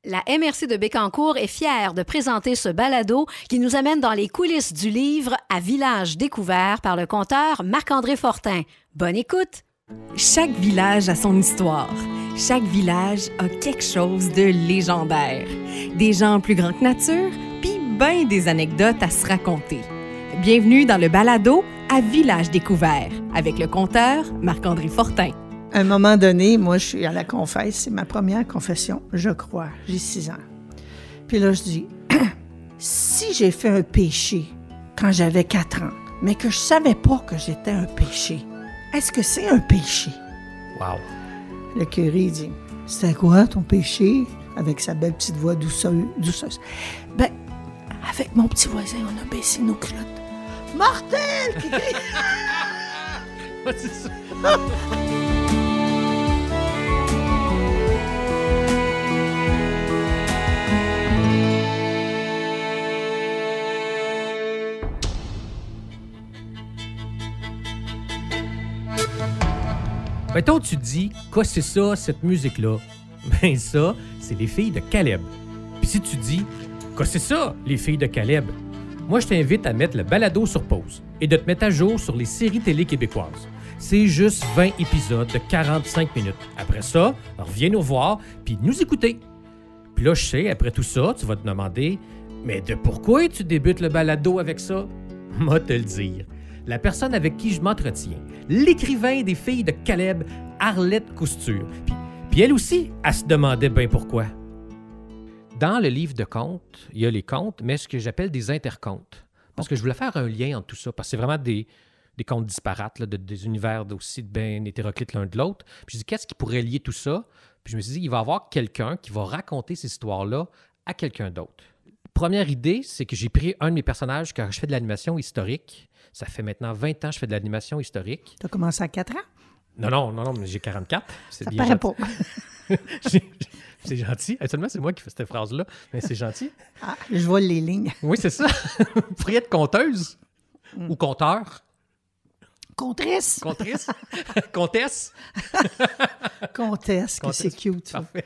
La MRC de Bécancour est fière de présenter ce balado qui nous amène dans les coulisses du livre « À village découvert » par le conteur Marc-André Fortin. Bonne écoute! Chaque village a son histoire. Chaque village a quelque chose de légendaire. Des gens plus grands que nature, puis ben des anecdotes à se raconter. Bienvenue dans le balado « À village découvert » avec le conteur Marc-André Fortin. À un moment donné, moi, je suis à la confesse. C'est ma première confession, je crois. J'ai 6 ans. Puis là, je dis, si j'ai fait un péché quand j'avais 4 ans, mais que je savais pas que j'étais un péché, est-ce que c'est un péché? Wow! Le curé dit, c'était quoi ton péché? Avec sa belle petite voix douceuse. Ben, avec mon petit voisin, on a baissé nos culottes. Mortel! C'est ça. Mettons, tu te dis, quoi c'est ça, cette musique-là? Ben ça, c'est les filles de Caleb. Puis si tu dis, quoi c'est ça, les filles de Caleb? Moi, je t'invite à mettre le balado sur pause et de te mettre à jour sur les séries télé québécoises. C'est juste 20 épisodes de 45 minutes. Après ça, reviens nous voir puis nous écouter. Puis là, je sais, après tout ça, tu vas te demander, mais de pourquoi tu débutes le balado avec ça? Moi te le dire. La personne avec qui je m'entretiens, l'écrivain des filles de Caleb, Arlette Cousture. Puis elle aussi, elle se demandait bien pourquoi. Dans le livre de contes, il y a les contes, mais ce que j'appelle des intercontes. Parce que je voulais faire un lien entre tout ça, parce que c'est vraiment des contes disparates, là, des univers aussi bien hétéroclites l'un de l'autre. Puis je dis, qu'est-ce qui pourrait lier tout ça? Puis je me suis dit, il va y avoir quelqu'un qui va raconter ces histoires-là à quelqu'un d'autre. Première idée, c'est que j'ai pris un de mes personnages quand je fais de l'animation historique. Ça fait maintenant 20 ans que je fais de l'animation historique. Tu as commencé à 4 ans? Non, mais j'ai 44. C'est ça bien paraît gentil. pas. C'est gentil. Seulement, c'est moi qui fais cette phrase-là. Mais c'est gentil. Ah, je vois les lignes. Oui, c'est ça. Vous pourriez être conteuse ou conteur. Contresse. Contrice. Comtesse. Comtesse, que c'est cute. Ça. Parfait.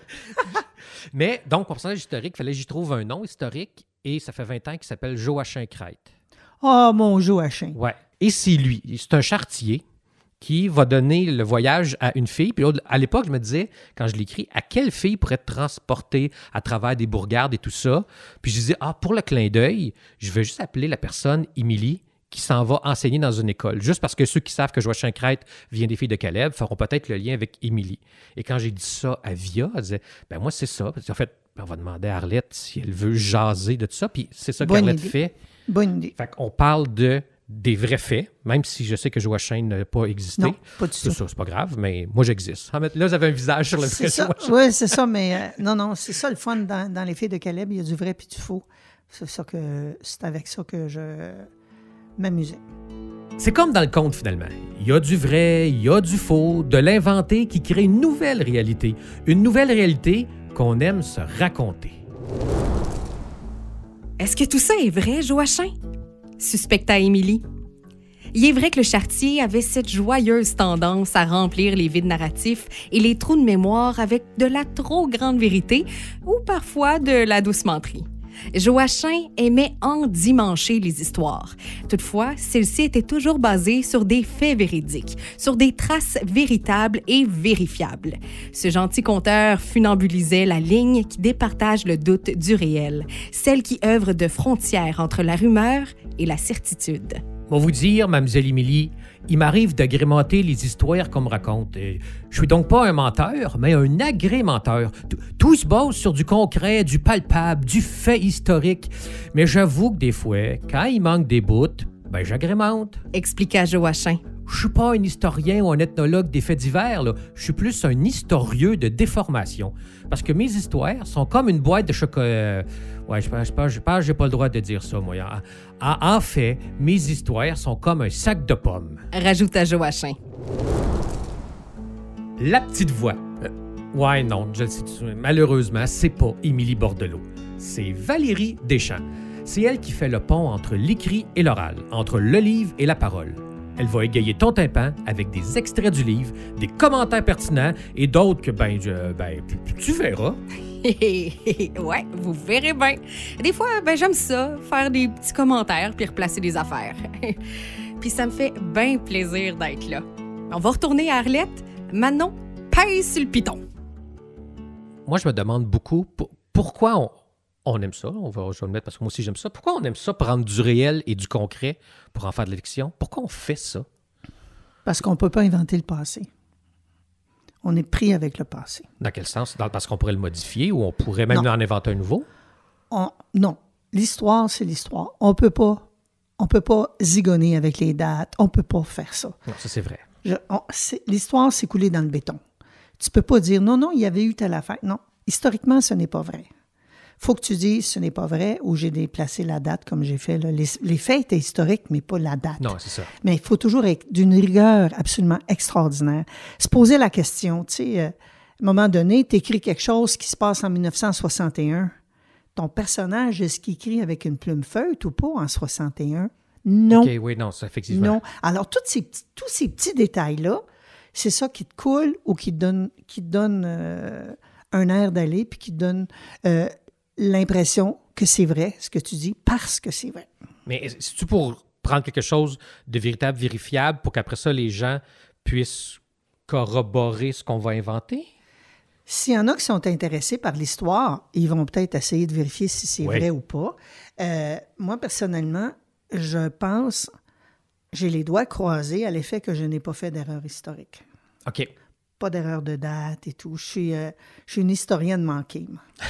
Mais donc, pour personnage historique, il fallait que j'y trouve un nom historique et ça fait 20 ans qu'il s'appelle Joachim Crête. Oh, mon Joachim. Ouais. Et c'est lui. C'est un charretier qui va donner le voyage à une fille. Puis là, à l'époque, je me disais, quand je l'écris, à quelle fille pourrait être transportée à travers des bourgades et tout ça? Puis je disais, pour le clin d'œil, je vais juste appeler la personne Émilie qui s'en va enseigner dans une école. Juste parce que ceux qui savent que Joachim Crête vient des filles de Caleb feront peut-être le lien avec Émilie. Et quand j'ai dit ça à Via, elle disait, ben moi, c'est ça. En fait, on va demander à Arlette si elle veut jaser de tout ça. Puis c'est ça qu'Arlette fait. Bonne idée. Fait qu'on parle des vrais faits, même si je sais que Joachim n'a pas existé. Non, pas du tout. C'est ça, c'est pas grave, mais moi, j'existe. Là, vous avez un visage sur le vrai Joachim. Oui, c'est ça, mais non, c'est ça le fun dans les filles de Caleb. Il y a du vrai puis du faux. C'est avec ça que je m'amusais. C'est comme dans le conte, finalement. Il y a du vrai, il y a du faux, de l'inventé qui crée une nouvelle réalité. Une nouvelle réalité qu'on aime se raconter. Est-ce que tout ça est vrai, Joachim? Suspecta Émilie. Il est vrai que le charretier avait cette joyeuse tendance à remplir les vides narratifs et les trous de mémoire avec de la trop grande vérité ou parfois de la douce menterie. Joachim aimait endimancher les histoires. Toutefois, celles-ci étaient toujours basées sur des faits véridiques, sur des traces véritables et vérifiables. Ce gentil conteur funambulisait la ligne qui départage le doute du réel, celle qui œuvre de frontière entre la rumeur et la certitude. Pour vous dire, mademoiselle Émilie, il m'arrive d'agrémenter les histoires qu'on me raconte. Je suis donc pas un menteur, mais un agrémenteur. Tout se base sur du concret, du palpable, du fait historique. Mais j'avoue que des fois, quand il manque des bouts, ben j'agrémente. Expliqua Joachim. Je suis pas un historien ou un ethnologue des faits divers, là. Je suis plus un historieux de déformation. Parce que mes histoires sont comme une boîte de chocolat. Ouais, je pense j'ai pas le droit de dire ça, moi. En fait, mes histoires sont comme un sac de pommes. Rajouta Joachim. La petite voix. Ouais, non, je le sais. Malheureusement, c'est pas Émilie Bordelot. C'est Valérie Deschamps. C'est elle qui fait le pont entre l'écrit et l'oral, entre le livre et la parole. Elle va égayer ton tympan avec des extraits du livre, des commentaires pertinents et d'autres que, tu verras. Ouais, vous verrez bien. Des fois, j'aime ça, faire des petits commentaires puis replacer des affaires. Puis ça me fait bien plaisir d'être là. On va retourner à Arlette. Manon, pèse sur le piton. Moi, je me demande beaucoup pourquoi on aime ça. Je vais le mettre parce que moi aussi, j'aime ça. Pourquoi on aime ça, prendre du réel et du concret pour en faire de la fiction? Pourquoi on fait ça? Parce qu'on ne peut pas inventer le passé. On est pris avec le passé. Dans quel sens? Parce qu'on pourrait le modifier ou on pourrait même en inventer un nouveau? Non. L'histoire, c'est l'histoire. On peut pas zigonner avec les dates. On peut pas faire ça. Non, ça, c'est vrai. L'histoire s'est coulée dans le béton. Tu peux pas dire, non, il y avait eu telle affaire. Non, historiquement, ce n'est pas vrai. Faut que tu dises, ce n'est pas vrai, ou j'ai déplacé la date, comme j'ai fait. Là. Les faits étaient historiques, mais pas la date. Non, c'est ça. Mais il faut toujours être d'une rigueur absolument extraordinaire. Se poser la question, tu sais, à un moment donné, tu écris quelque chose qui se passe en 1961. Ton personnage, est-ce qu'il écrit avec une plume feutre ou pas en 61? Non. OK, oui, non, ça, effectivement. Non. Alors, tous ces petits détails-là, c'est ça qui te coule ou qui te donne un air d'aller, puis qui te donne l'impression que c'est vrai, ce que tu dis, parce que c'est vrai. Mais c'est-tu pour prendre quelque chose de véritable, vérifiable, pour qu'après ça, les gens puissent corroborer ce qu'on va inventer? S'il y en a qui sont intéressés par l'histoire, ils vont peut-être essayer de vérifier si c'est vrai ou pas. Moi, personnellement, je pense, j'ai les doigts croisés à l'effet que je n'ai pas fait d'erreur historique. OK. Pas d'erreur de date et tout. Je suis une historienne manquée.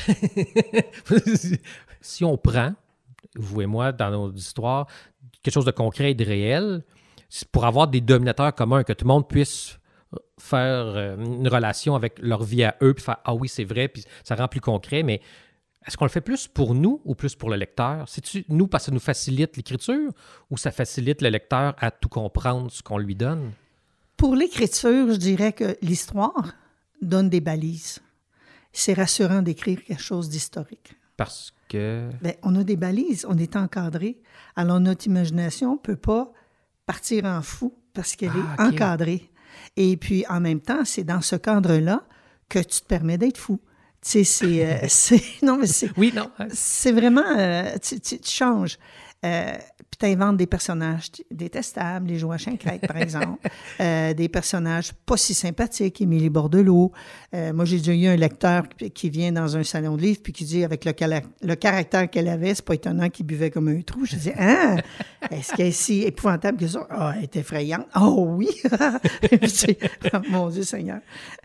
Si on prend, vous et moi, dans nos histoires, quelque chose de concret et de réel, c'est pour avoir des dominateurs communs, que tout le monde puisse faire une relation avec leur vie à eux, puis faire « Ah oui, c'est vrai », puis ça rend plus concret, mais est-ce qu'on le fait plus pour nous ou plus pour le lecteur? C'est-tu nous parce que ça nous facilite l'écriture ou ça facilite le lecteur à tout comprendre ce qu'on lui donne? Pour l'écriture, je dirais que l'histoire donne des balises. C'est rassurant d'écrire quelque chose d'historique. Parce que... On a des balises, on est encadré. Alors, notre imagination ne peut pas partir en fou parce qu'elle est encadrée. Et puis, en même temps, c'est dans ce cadre-là que tu te permets d'être fou. Tu sais, non, mais c'est... Oui, non. C'est vraiment... tu changes. Puis tu inventes des personnages détestables, les Joachim Crête, par exemple. Des personnages pas si sympathiques, Émilie Bordelot. Moi, j'ai déjà eu un lecteur qui vient dans un salon de livres puis qui dit, avec le caractère qu'elle avait, c'est pas étonnant qu'il buvait comme un trou. Je dis, est-ce qu'elle est si épouvantable que ça? Elle est effrayante. Oh oui! Mon Dieu Seigneur!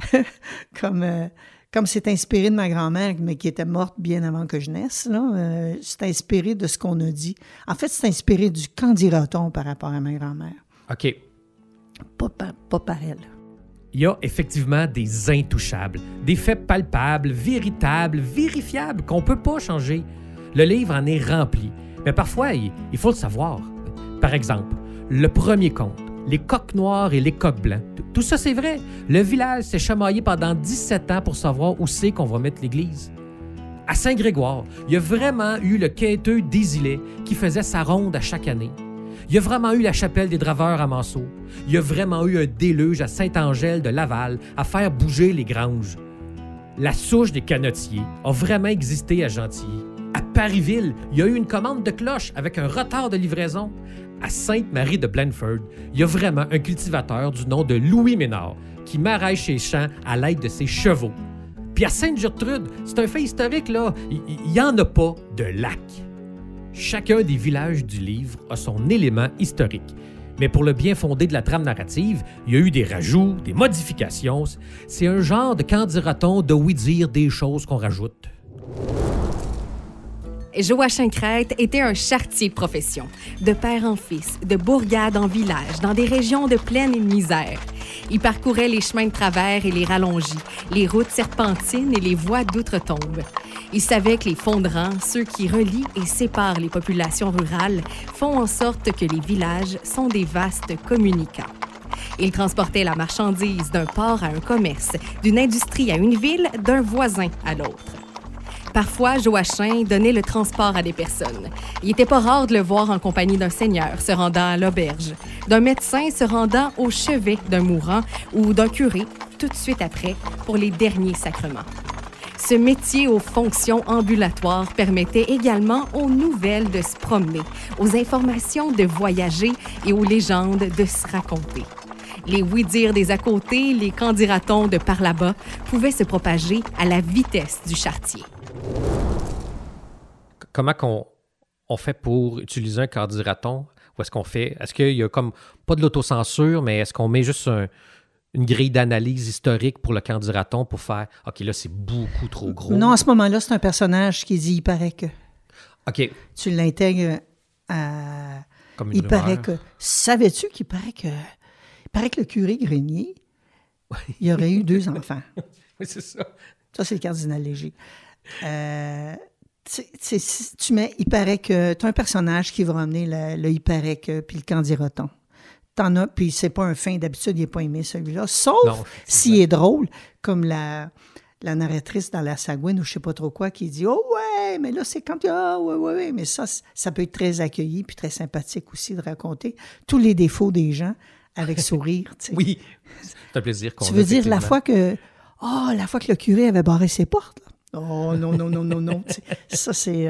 Comme c'est inspiré de ma grand-mère, mais qui était morte bien avant que je naisse, là, c'est inspiré de ce qu'on a dit. En fait, c'est inspiré du « qu'en dira-t-on » par rapport à ma grand-mère. OK. Pas par elle. Il y a effectivement des intouchables, des faits palpables, véritables, vérifiables, qu'on ne peut pas changer. Le livre en est rempli, mais parfois, il faut le savoir. Par exemple, le premier conte, les coqs noirs et les coqs blancs. Tout ça, c'est vrai. Le village s'est chamaillé pendant 17 ans pour savoir où c'est qu'on va mettre l'église. À Saint-Grégoire, il y a vraiment eu le quêteux d'Isilets qui faisait sa ronde à chaque année. Il y a vraiment eu la chapelle des Draveurs à Manceau. Il y a vraiment eu un déluge à Saint-Angèle de Laval à faire bouger les granges. La souche des canotiers a vraiment existé à Gentilly. À Parisville, il y a eu une commande de cloches avec un retard de livraison. À Sainte-Marie de Blandford, il y a vraiment un cultivateur du nom de Louis Ménard qui maraîche ses champs à l'aide de ses chevaux. Puis à Sainte-Gertrude, c'est un fait historique, là, il n'y en a pas de lac. Chacun des villages du livre a son élément historique. Mais pour le bien fondé de la trame narrative, il y a eu des rajouts, des modifications. C'est un genre de qu'en dira-t-on de oui-dire des choses qu'on rajoute. Joachim Crête était un charretier de profession, de père en fils, de bourgade en village, dans des régions de plaine et de misère. Il parcourait les chemins de travers et les rallongis, les routes serpentines et les voies d'outre-tombe. Il savait que les fondrans, ceux qui relient et séparent les populations rurales, font en sorte que les villages sont des vastes communicants. Il transportait la marchandise d'un port à un commerce, d'une industrie à une ville, d'un voisin à l'autre. Parfois, Joachim donnait le transport à des personnes. Il n'était pas rare de le voir en compagnie d'un seigneur se rendant à l'auberge, d'un médecin se rendant au chevet d'un mourant ou d'un curé tout de suite après pour les derniers sacrements. Ce métier aux fonctions ambulatoires permettait également aux nouvelles de se promener, aux informations de voyager et aux légendes de se raconter. Les oui-dire des à-côté, les qu'en-dira-t-on de par là-bas pouvaient se propager à la vitesse du charretier. Comment on fait pour utiliser un qu'en-dira-t-on? Ou est-ce qu'on fait... Est-ce qu'il y a comme... Pas de l'autocensure, mais est-ce qu'on met juste une grille d'analyse historique pour le qu'en-dira-t-on pour faire « OK, là, c'est beaucoup trop gros. » Non, à ce moment-là, c'est un personnage qui dit « il paraît que ». OK. Tu l'intègres à... Comme une il rumeur. paraît que... Savais-tu qu'il paraît que... Il paraît que le curé Grenier, il y aurait eu 2 enfants. Oui, c'est ça. Ça, c'est le cardinal Léger. Tu mets « il paraît que », tu as un personnage qui va ramener le « il paraît que », puis le qu'en-dira-t-on. T'en as, puis c'est pas un fin, d'habitude, il n'est pas aimé celui-là, sauf s'il est drôle, comme la narratrice dans La Sagouine ou je sais pas trop quoi, qui dit « oh ouais, mais là, c'est quand... ah ouais, mais ça peut être très accueilli puis très sympathique aussi de raconter tous les défauts des gens avec sourire. » Oui, c'est un plaisir qu'on a. Tu veux dire la fois que le curé avait barré ses portes, là? Oh non. Ça, c'est...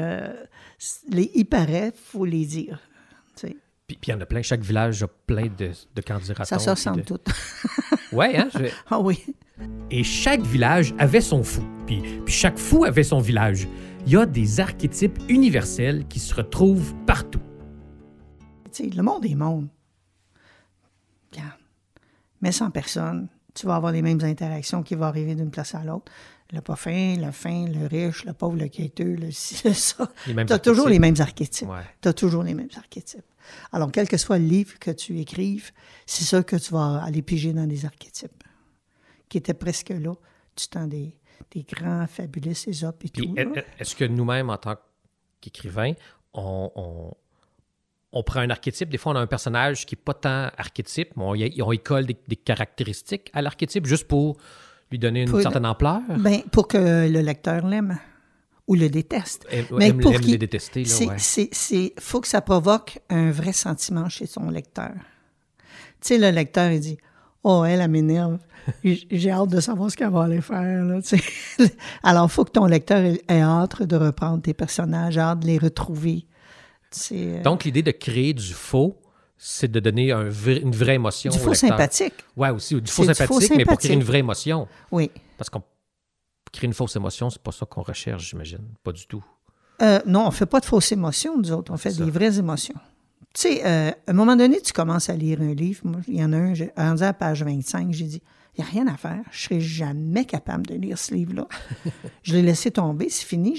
il paraît, il faut les dire. T'sais. Puis il y en a plein. Chaque village a plein de qu'en-dira-t-on. Ça se ressemble tout. Oui, hein? Ah oui. Et chaque village avait son fou. Puis chaque fou avait son village. Il y a des archétypes universels qui se retrouvent partout. Tu sais, le monde est monde. Regarde. Mais sans personne, tu vas avoir les mêmes interactions qui vont arriver d'une place à l'autre. Le pas fin, le riche, le pauvre, le quêteux, le ci, le ça. Tu as toujours les mêmes archétypes. Ouais. Tu as toujours les mêmes archétypes. Alors, quel que soit le livre que tu écrives, c'est ça que tu vas aller piger dans des archétypes qui étaient presque là du temps des grands fabuleux Ésope et puis tout. Est-ce que nous-mêmes, en tant qu'écrivains, on prend un archétype? Des fois, on a un personnage qui n'est pas tant archétype, mais on y colle des caractéristiques à l'archétype juste pour lui donner une certaine ampleur? Bien, pour que le lecteur l'aime ou le déteste. Mais pour le détester, là, faut que ça provoque un vrai sentiment chez son lecteur. Tu sais, le lecteur, il dit « oh, elle m'énerve. J'ai hâte de savoir ce qu'elle va aller faire. » là, tu sais. Alors, il faut que ton lecteur ait hâte de reprendre tes personnages, hâte de les retrouver. Donc, l'idée de créer du faux, c'est de donner une vraie émotion du au faux lecteur. Sympathique. Oui, aussi. Du faux sympathique, mais pour créer une vraie émotion. Oui. Parce qu'on créer une fausse émotion, c'est pas ça qu'on recherche, j'imagine. Pas du tout. Non, on fait pas de fausses émotions, nous autres. On fait des vraies émotions. Tu sais, à un moment donné, tu commences à lire un livre. Moi, il y en a un, rendu à la page 25, j'ai dit, il n'y a rien à faire. Je serais jamais capable de lire ce livre-là. Je l'ai laissé tomber, c'est fini.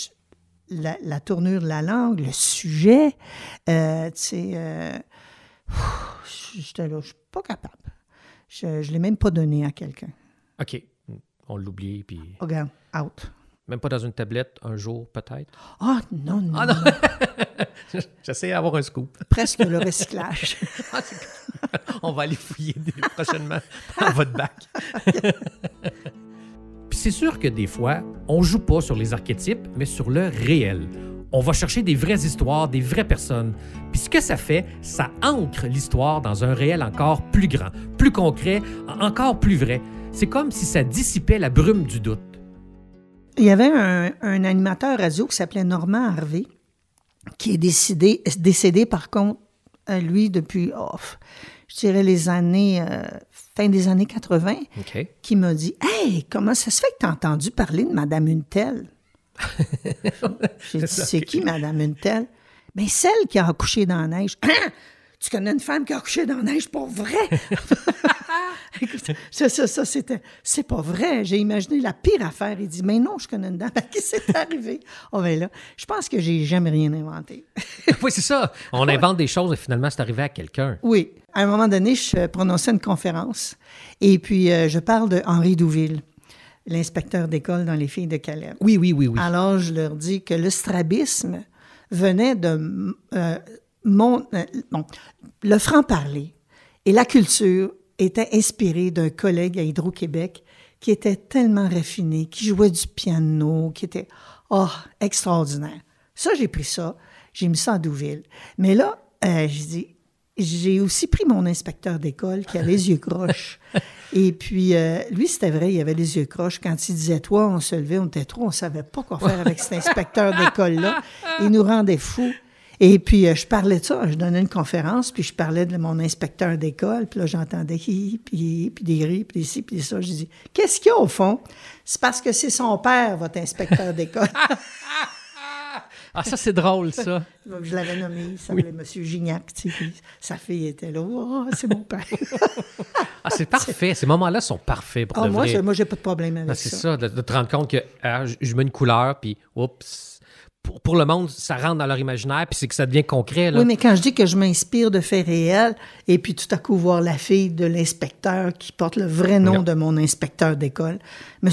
La tournure de la langue, le sujet, tu sais, j'étais là, je suis pas capable. Je l'ai même pas donné à quelqu'un. OK. On l'oublie, puis... Regarde, out. Même pas dans une tablette, un jour, peut-être? Ah, non. Ah, non! J'essaie d'avoir un scoop. Presque le recyclage. On va aller fouiller prochainement dans votre bac. Puis c'est sûr que des fois, on joue pas sur les archétypes, mais sur le réel. On va chercher des vraies histoires, des vraies personnes. Puis ce que ça fait, ça ancre l'histoire dans un réel encore plus grand, plus concret, encore plus vrai. C'est comme si ça dissipait la brume du doute. Il y avait un animateur radio qui s'appelait Normand Harvey, qui est décédé par contre, lui, depuis, je dirais, les années, fin des années 80, OK. Qui m'a dit « Hey, comment ça se fait que tu as entendu parler de Madame Une-Telle? » J'ai dit « C'est qui, Madame Une-Telle? » « Bien, celle qui a accouché dans la neige. » « Tu connais une femme qui a accouché dans la neige pour vrai? » Écoute, ça, c'était... C'est pas vrai. J'ai imaginé la pire affaire. Il dit, mais non, je connais une dame à qui c'est arrivé. Oh, ben là, je pense que j'ai jamais rien inventé. Oui, c'est ça. On invente des choses et finalement, c'est arrivé à quelqu'un. Oui. À un moment donné, je prononçais une conférence et puis je parle de Henri Douville, l'inspecteur d'école dans Les filles de Caleb. Oui. Alors, je leur dis que le strabisme venait de... le franc-parler et la culture étaient inspirés d'un collègue à Hydro-Québec qui était tellement raffiné, qui jouait du piano, qui était... Oh, extraordinaire. Ça, j'ai pris ça, j'ai mis ça à Douville. Mais là, j'ai aussi pris mon inspecteur d'école qui a les yeux croches. Et puis, lui, c'était vrai, il avait les yeux croches. Quand il disait « toi », on se levait, on était trop, on ne savait pas quoi faire avec cet inspecteur d'école-là. Il nous rendait fous. Et puis, je parlais de ça, je donnais une conférence, puis je parlais de mon inspecteur d'école, puis là, j'entendais hi, puis des rires, puis ci, puis ça. Je dis « Qu'est-ce qu'il y a au fond? » C'est parce que c'est son père, votre inspecteur d'école. Ah, ça, c'est drôle, ça. Je l'avais nommé, il s'appelait M. Gignac, tu sais, puis sa fille était là. Oh, c'est mon père. Ah, c'est parfait. Ces moments-là sont parfaits pour de vrai. Moi, j'ai pas de problème avec c'est ça. ça, de te rendre compte que je mets une couleur, puis oups. Pour le monde, ça rentre dans leur imaginaire, puis c'est que ça devient concret. Là. Oui, mais quand je dis que je m'inspire de faits réels, et puis tout à coup voir la fille de l'inspecteur qui porte le vrai nom de mon inspecteur d'école, M.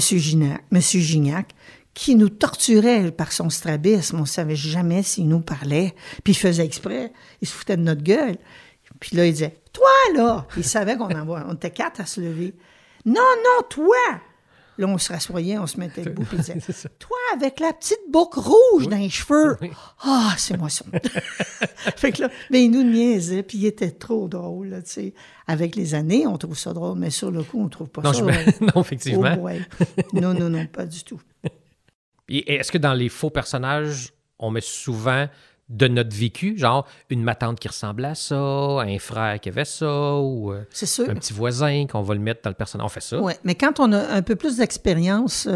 Gignac, qui nous torturait par son strabisme. On ne savait jamais s'il nous parlait. Puis il faisait exprès. Il se foutait de notre gueule. Puis là, il disait « Toi, là! » Il savait on était 4 à se lever. « Non, toi! » Là, on se rassoyait, on se mettait debout, puis il disait « Toi, avec la petite boucle rouge dans les cheveux! Oui. » Ah, c'est moi ça! Fait que là, il nous niaisait, puis il était trop drôle, là, tu sais. Avec les années, on trouve ça drôle, mais sur le coup, on trouve pas ça. Non, effectivement. Oh boy. Non, pas du tout. Et est-ce que dans les faux personnages, on met souvent de notre vécu, genre une ma-tante qui ressemblait à ça, un frère qui avait ça, ou c'est sûr. Un petit voisin qu'on va le mettre dans le personnage. On fait ça. Oui, mais quand on a un peu plus d'expérience,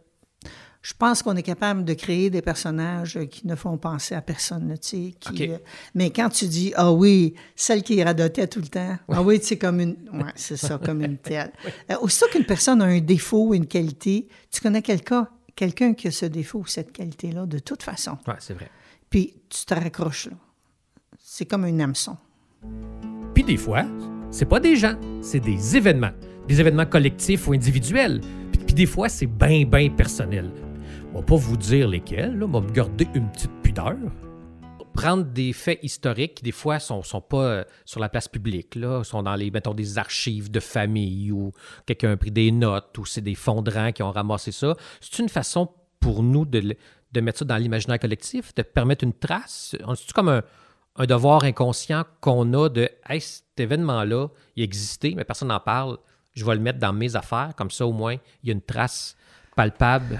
je pense qu'on est capable de créer des personnages qui ne font penser à personne. Tu sais, mais quand tu dis « Ah oui, celle qui radotait tout le temps. Oui. Ah oui, tu sais, comme une... » Oui, c'est ça, comme une telle. Aussitôt qu'une personne a un défaut ou une qualité, tu connais quelqu'un qui a ce défaut ou cette qualité-là, de toute façon. Oui, c'est vrai. Puis tu te raccroches là. C'est comme un hameçon. Puis des fois, c'est pas des gens, c'est des événements. Des événements collectifs ou individuels. Puis des fois, c'est bien personnel. On va pas vous dire lesquels, là, on va me garder une petite pudeur. Prendre des faits historiques qui, des fois, sont pas sur la place publique, là, sont dans les, mettons, des archives de famille ou quelqu'un a pris des notes ou c'est des fondrans qui ont ramassé ça. C'est une façon pour nous de mettre ça dans l'imaginaire collectif, de permettre une trace? C'est comme un devoir inconscient qu'on a de « Hey, cet événement-là, il existait, mais personne n'en parle. Je vais le mettre dans mes affaires. Comme ça, au moins, il y a une trace palpable. »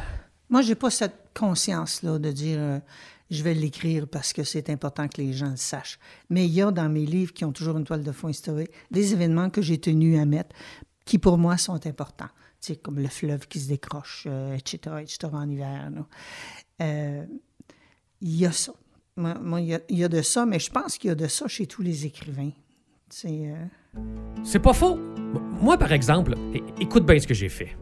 Moi, j'ai pas cette conscience-là de dire je vais l'écrire parce que c'est important que les gens le sachent. Mais il y a dans mes livres qui ont toujours une toile de fond historique des événements que j'ai tenu à mettre qui, pour moi, sont importants. Tu sais, comme le fleuve qui se décroche, etc., en hiver. Il y a ça. Moi, il y a de ça, mais je pense qu'il y a de ça chez tous les écrivains. C'est pas faux. Moi, par exemple, écoute bien ce que j'ai fait.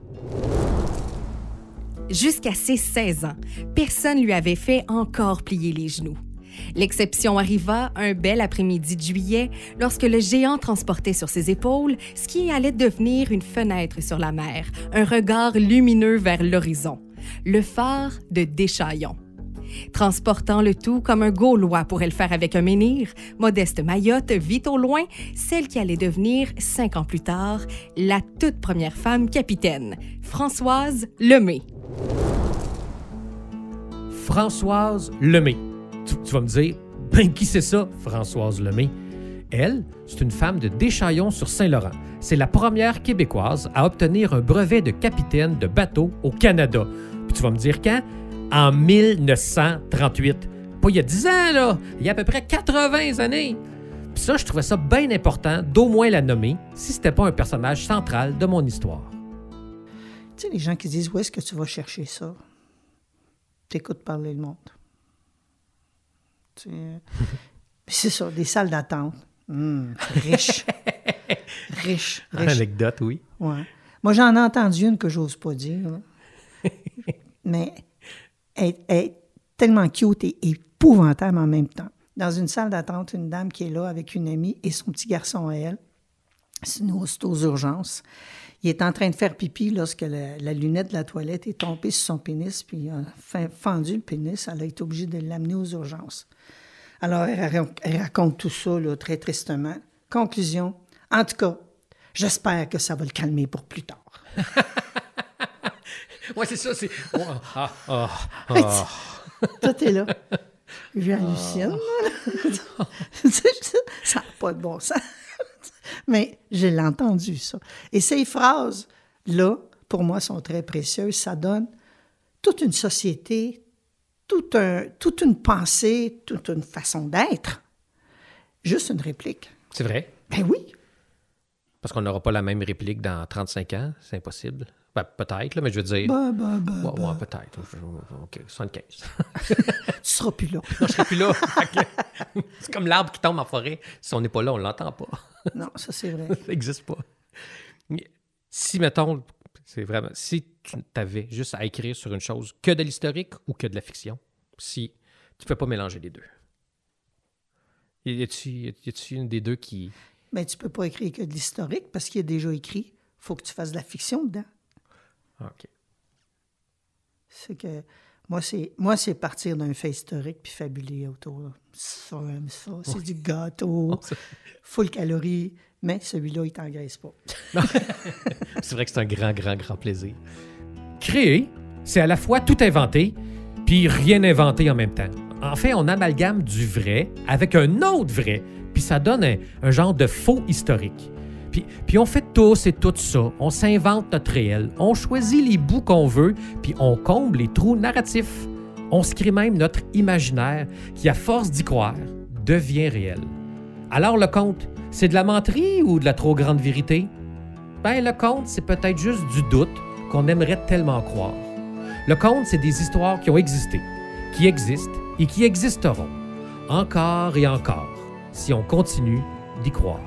Jusqu'à ses 16 ans, personne lui avait fait encore plier les genoux. L'exception arriva un bel après-midi de juillet lorsque le géant transportait sur ses épaules ce qui allait devenir une fenêtre sur la mer, un regard lumineux vers l'horizon, le phare de Deschaillons. Transportant le tout comme un Gaulois pourrait le faire avec un menhir, Modeste Mayotte vit au loin celle qui allait devenir, 5 ans plus tard, la toute première femme capitaine, Françoise Lemay. Françoise Lemay. Tu vas me dire, ben qui c'est ça, Françoise Lemay? Elle, c'est une femme de Deschaillons-sur-Saint-Laurent. C'est la première Québécoise à obtenir un brevet de capitaine de bateau au Canada. Puis tu vas me dire quand? En 1938. Pas il y a 10 ans, là. Il y a à peu près 80 années. Puis ça, je trouvais ça bien important d'au moins la nommer si c'était pas un personnage central de mon histoire. Tu sais, les gens qui disent « Où est-ce que tu vas chercher ça? » T'écoutes parler le monde. C'est ça, des salles d'attente. Riche. riche. Anecdote, oui. Ouais. Moi, j'en ai entendu une que j'ose pas dire. Mais elle est tellement cute et épouvantable en même temps. Dans une salle d'attente, une dame qui est là avec une amie et son petit garçon à elle. C'est aux urgences. Il est en train de faire pipi lorsque la lunette de la toilette est tombée sur son pénis, puis il a fendu le pénis. Elle a été obligée de l'amener aux urgences. Alors, elle raconte tout ça là, très tristement. Conclusion, en tout cas, j'espère que ça va le calmer pour plus tard. Ouais, c'est ça, c'est... Tout est là. J'hallucine. Ça n'a pas de bon sens. Mais je l'ai entendu, ça. Et ces phrases-là, pour moi, sont très précieuses. Ça donne toute une société, toute une pensée, toute une façon d'être. Juste une réplique. C'est vrai? Ben oui. Parce qu'on n'aura pas la même réplique dans 35 ans, c'est impossible. Ben, peut-être, là, mais je veux dire... Ouais, peut-être. OK, 75. Tu seras plus là. Non, je serai plus là. C'est comme l'arbre qui tombe en forêt. Si on n'est pas là, on ne l'entend pas. Non, ça, c'est vrai. Ça n'existe pas. Si, mettons, c'est vraiment... Si tu avais juste à écrire sur une chose que de l'historique ou que de la fiction, si tu ne peux pas mélanger les deux. Y a-tu une des deux qui... Mais tu peux pas écrire que de l'historique parce qu'il est déjà écrit. Il faut que tu fasses de la fiction dedans. OK. C'est que... Moi, c'est partir d'un fait historique puis fabuler autour. Ça, c'est du gâteau, full calories, mais celui-là, il t'engraisse pas. C'est vrai que c'est un grand plaisir. Créer, c'est à la fois tout inventer puis rien inventer en même temps. En fait, on amalgame du vrai avec un autre vrai, puis ça donne un genre de faux historique. Puis on fait tous et tout ça. On s'invente notre réel. On choisit les bouts qu'on veut, puis on comble les trous narratifs. On se crée même notre imaginaire qui, à force d'y croire, devient réel. Alors le conte, c'est de la menterie ou de la trop grande vérité? Ben, le conte, c'est peut-être juste du doute qu'on aimerait tellement croire. Le conte, c'est des histoires qui ont existé, qui existent et qui existeront, encore et encore, si on continue d'y croire.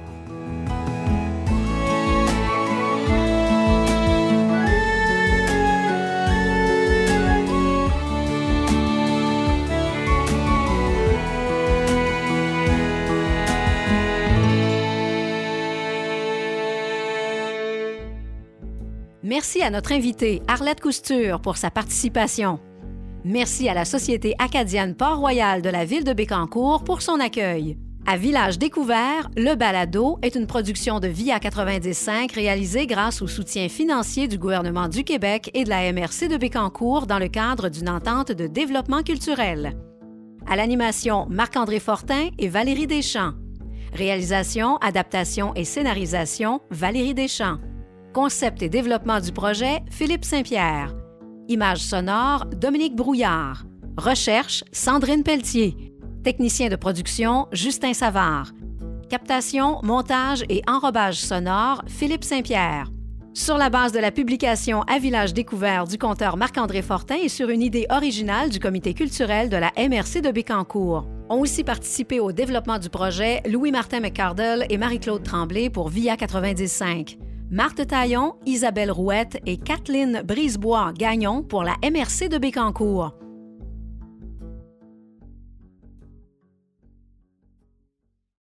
Merci à notre invitée Arlette Cousture pour sa participation. Merci à la Société acadienne Port-Royal de la ville de Bécancour pour son accueil. À Village découvert, le balado est une production de Via 95 réalisée grâce au soutien financier du gouvernement du Québec et de la MRC de Bécancour dans le cadre d'une entente de développement culturel. À l'animation, Marc-André Fortin et Valérie Deschamps. Réalisation, adaptation et scénarisation, Valérie Deschamps. Concept et développement du projet, Philippe Saint-Pierre. Images sonores, Dominique Brouillard. Recherche, Sandrine Pelletier. Technicien de production, Justin Savard. Captation, montage et enrobage sonore, Philippe Saint-Pierre. Sur la base de la publication à Village découvert du conteur Marc-André Fortin et sur une idée originale du comité culturel de la MRC de Bécancour. Ont aussi participé au développement du projet Louis-Martin McCardle et Marie-Claude Tremblay pour Via 95. Marthe Taillon, Isabelle Rouette et Kathleen Brisebois-Gagnon pour la MRC de Bécancour.